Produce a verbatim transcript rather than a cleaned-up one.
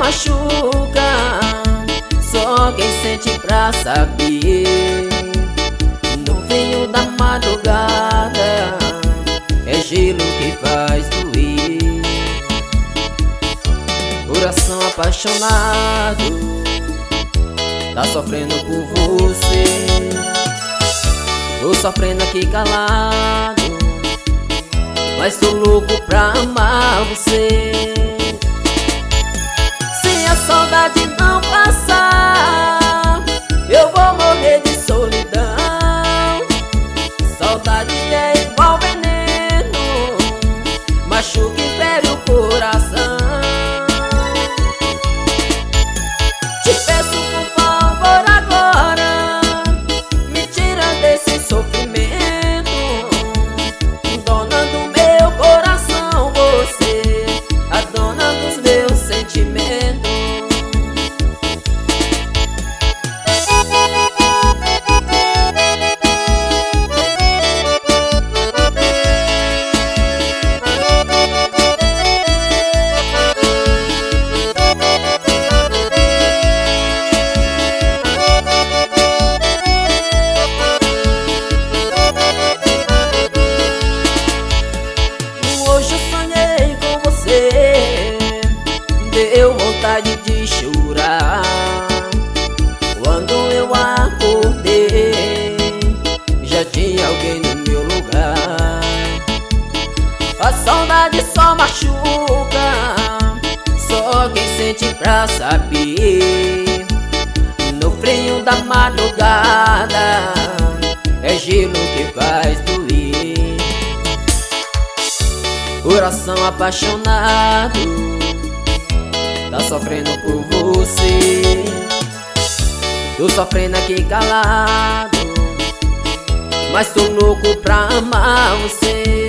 machuca, só quem sente pra saber. No frio da madrugada é gelo que faz doer. Coração apaixonado tá sofrendo por você. Tô sofrendo aqui calado, mas tô louco pra amar você. Se a saudade não passar, eu vou morrer de solidão. Saudade é igual veneno, machuca e fere o coração. Te peço por favor agora, me tira desse sofrimento. Dona do meu coração, você, a dona dos meus sentimentos. Deu vontade de chorar quando eu acordei, já tinha alguém no meu lugar. A saudade só machuca, só quem sente pra saber. No frio da madrugada é gelo que faz doer. Coração apaixonado tá sofrendo por você. Tô sofrendo aqui calado, mas tô louco pra amar você.